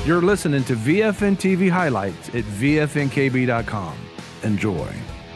You're listening to VFN TV highlights at VFNKB.com. Enjoy.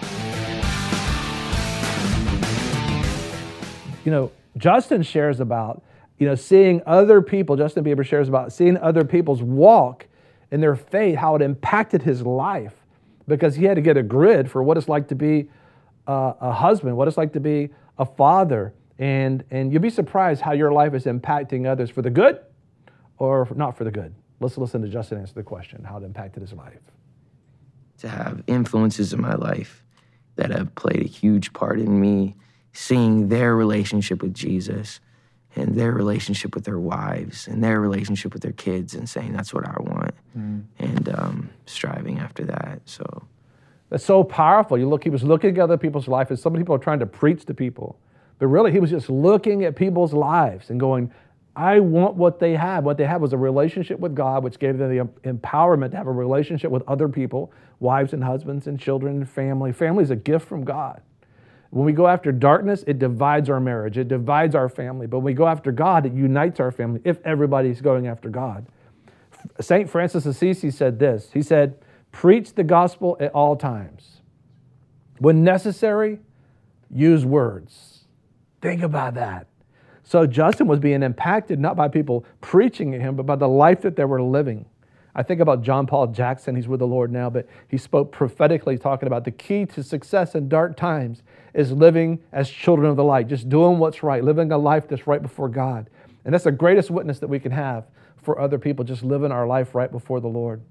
Justin shares about, seeing other people, Justin Bieber shares about seeing other people's walk in their faith, how it impacted his life, because he had to get a grid for what it's like to be a husband, what it's like to be a father. And you'll be surprised how your life is impacting others for the good or not for the good. Let's listen to Justin answer the question, how it impacted his life. To have influences in my life that have played a huge part in me, seeing their relationship with Jesus and their relationship with their wives and their relationship with their kids and saying, that's what I want, and striving after that, so. That's so powerful. He was looking at other people's life, and some people are trying to preach to people, but really he was just looking at people's lives and going, I want what they have. What they had was a relationship with God, which gave them the empowerment to have a relationship with other people, wives and husbands and children and family. Family is a gift from God. When we go after darkness, it divides our marriage. It divides our family. But when we go after God, it unites our family if everybody's going after God. St. Francis of Assisi said this. He said, preach the gospel at all times. When necessary, use words. Think about that. So Justin was being impacted not by people preaching at him, but by the life that they were living. I think about John Paul Jackson. He's with the Lord now, but he spoke prophetically talking about the key to success in dark times is living as children of the light, just doing what's right, living a life that's right before God. And that's the greatest witness that we can have for other people, just living our life right before the Lord.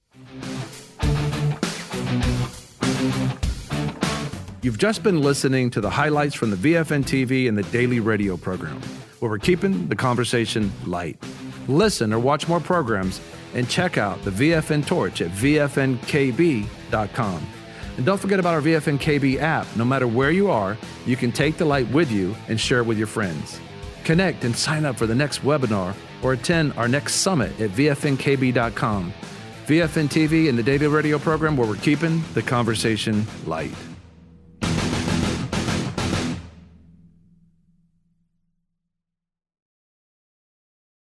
You've just been listening to the highlights from the VFN TV and the daily radio program, where we're keeping the conversation light. Listen or watch more programs and check out the VFN Torch at VFNKB.com. And don't forget about our VFNKB app. No matter where you are, you can take the light with you and share it with your friends. Connect and sign up for the next webinar or attend our next summit at VFNKB.com. VFN TV and the daily radio program, where we're keeping the conversation light.